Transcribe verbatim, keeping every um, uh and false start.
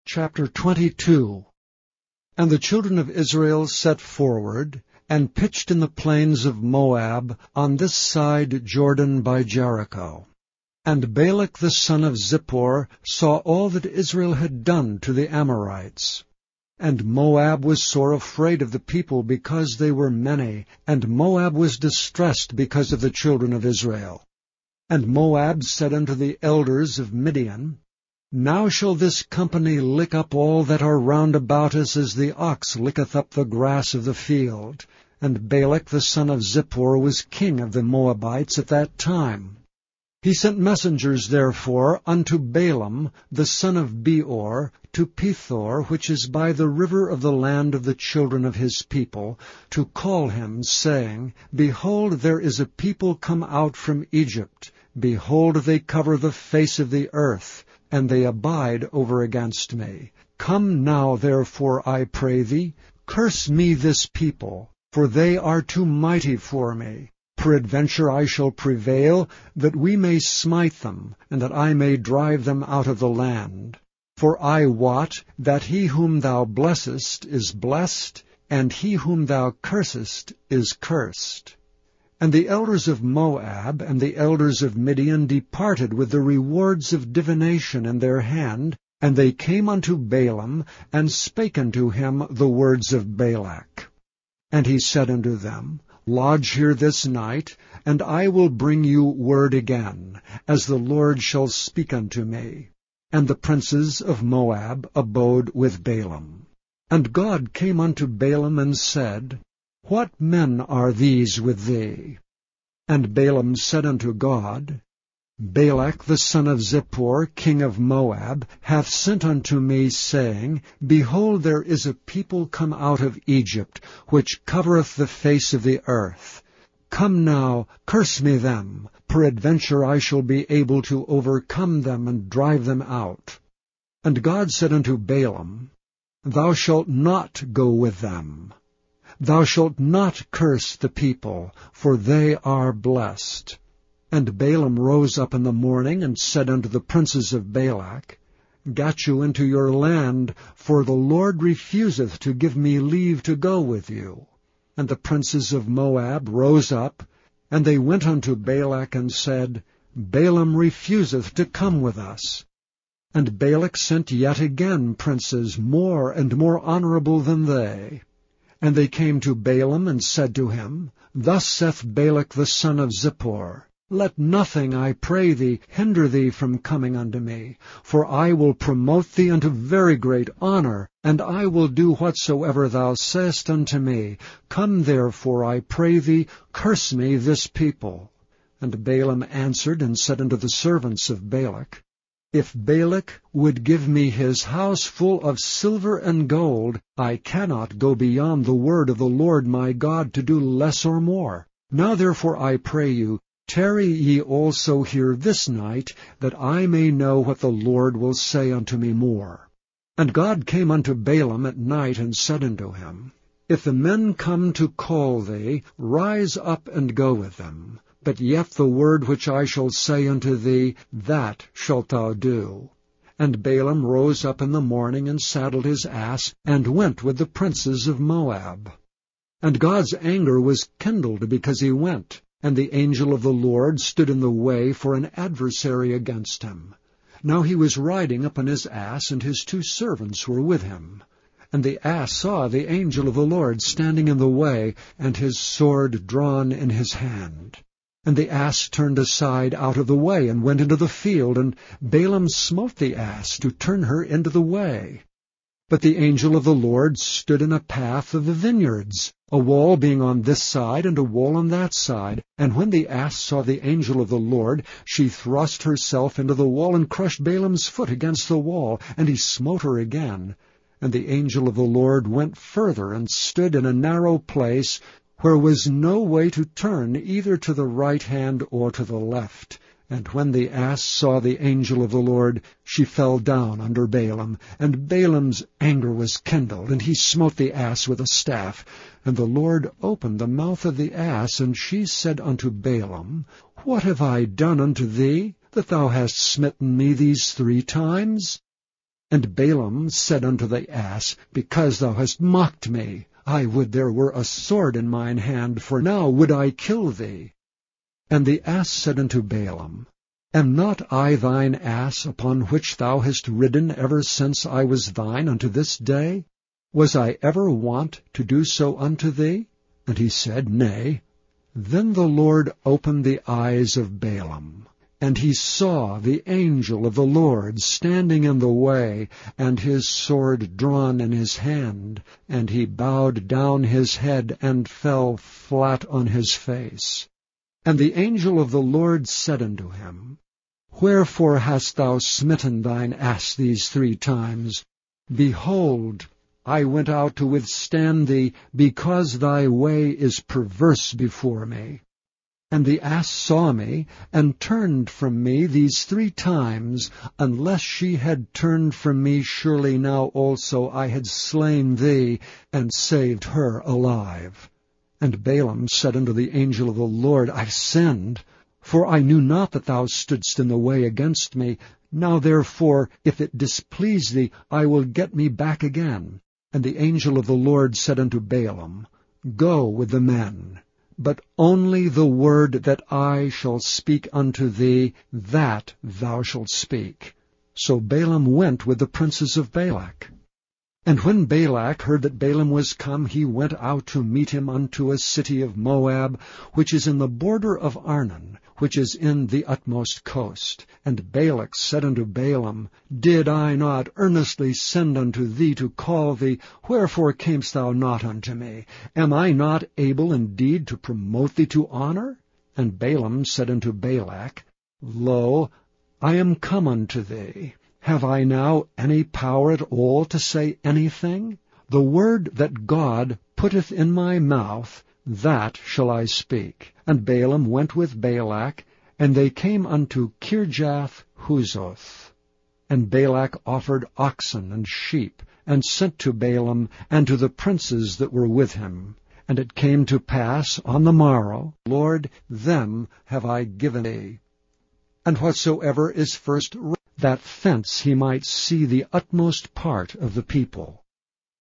Chapter twenty-two. And the children of Israel set forward, and pitched in the plains of Moab, on this side Jordan by Jericho. And Balak the son of Zippor saw all that Israel had done to the Amorites. And Moab was sore afraid of the people, because they were many, and Moab was distressed because of the children of Israel. And Moab said unto the elders of Midian, Now shall this company lick up all that are round about us, as the ox licketh up the grass of the field. And Balak the son of Zippor was king of the Moabites at that time. He sent messengers therefore unto Balaam the son of Beor, to Pethor, which is by the river of the land of the children of his people, to call him, saying, Behold, there is a people come out from Egypt. Behold, they cover the face of the earth, and they abide over against me. Come now, therefore, I pray thee, curse me this people, for they are too mighty for me. Peradventure I shall prevail, that we may smite them, and that I may drive them out of the land. For I wot that he whom thou blessest is blessed, and he whom thou cursest is cursed. And the elders of Moab and the elders of Midian departed with the rewards of divination in their hand, and they came unto Balaam, and spake unto him the words of Balak. And he said unto them, Lodge here this night, and I will bring you word again, as the Lord shall speak unto me. And the princes of Moab abode with Balaam. And God came unto Balaam and said, What men are these with thee? And Balaam said unto God, Balak the son of Zippor, king of Moab, hath sent unto me, saying, Behold, there is a people come out of Egypt, which covereth the face of the earth. Come now, curse me them, peradventure I shall be able to overcome them and drive them out. And God said unto Balaam, Thou shalt not go with them. Thou shalt not curse the people, for they are blessed. And Balaam rose up in the morning, and said unto the princes of Balak, Get you into your land, for the Lord refuseth to give me leave to go with you. And the princes of Moab rose up, and they went unto Balak, and said, Balaam refuseth to come with us. And Balak sent yet again princes more and more honorable than they. And they came to Balaam, and said to him, Thus saith Balak the son of Zippor, Let nothing, I pray thee, hinder thee from coming unto me, for I will promote thee unto very great honor, and I will do whatsoever thou sayest unto me. Come therefore, I pray thee, curse me this people. And Balaam answered and said unto the servants of Balak, If Balak would give me his house full of silver and gold, I cannot go beyond the word of the Lord my God to do less or more. Now therefore I pray you, tarry ye also here this night, that I may know what the Lord will say unto me more. And God came unto Balaam at night, and said unto him, If the men come to call thee, rise up and go with them. But yet the word which I shall say unto thee, that shalt thou do. And Balaam rose up in the morning, and saddled his ass, and went with the princes of Moab. And God's anger was kindled because he went, and the angel of the Lord stood in the way for an adversary against him. Now he was riding upon his ass, and his two servants were with him. And the ass saw the angel of the Lord standing in the way, and his sword drawn in his hand. And the ass turned aside out of the way, and went into the field, and Balaam smote the ass to turn her into the way. But the angel of the Lord stood in a path of the vineyards, a wall being on this side, and a wall on that side. And when the ass saw the angel of the Lord, she thrust herself into the wall, and crushed Balaam's foot against the wall, and he smote her again. And the angel of the Lord went further, and stood in a narrow place, where was no way to turn either to the right hand or to the left. And when the ass saw the angel of the Lord, she fell down under Balaam. And Balaam's anger was kindled, and he smote the ass with a staff. And the Lord opened the mouth of the ass, and she said unto Balaam, What have I done unto thee, that thou hast smitten me these three times? And Balaam said unto the ass, Because thou hast mocked me, I would there were a sword in mine hand, for now would I kill thee. And the ass said unto Balaam, Am not I thine ass, upon which thou hast ridden ever since I was thine unto this day? Was I ever wont to do so unto thee? And he said, Nay. Then the Lord opened the eyes of Balaam, and he saw the angel of the Lord standing in the way, and his sword drawn in his hand. And he bowed down his head, and fell flat on his face. And the angel of the Lord said unto him, Wherefore hast thou smitten thine ass these three times? Behold, I went out to withstand thee, because thy way is perverse before me. And the ass saw me, and turned from me these three times. Unless she had turned from me, surely now also I had slain thee, and saved her alive. And Balaam said unto the angel of the Lord, I sinned, for I knew not that thou stoodst in the way against me. Now therefore, if it displease thee, I will get me back again. And the angel of the Lord said unto Balaam, Go with the men, but only the word that I shall speak unto thee, that thou shalt speak. So Balaam went with the princes of Balak. And when Balak heard that Balaam was come, he went out to meet him unto a city of Moab, which is in the border of Arnon, which is in the utmost coast. And Balak said unto Balaam, Did I not earnestly send unto thee to call thee? Wherefore camest thou not unto me? Am I not able indeed to promote thee to honor? And Balaam said unto Balak, Lo, I am come unto thee. Have I now any power at all to say anything? The word that God putteth in my mouth, that shall I speak. And Balaam went with Balak, and they came unto Kirjath-Huzoth. And Balak offered oxen and sheep, and sent to Balaam, and to the princes that were with him. And it came to pass on the morrow, Lord, them have I given thee. And whatsoever is first, that thence he might see the utmost part of the people.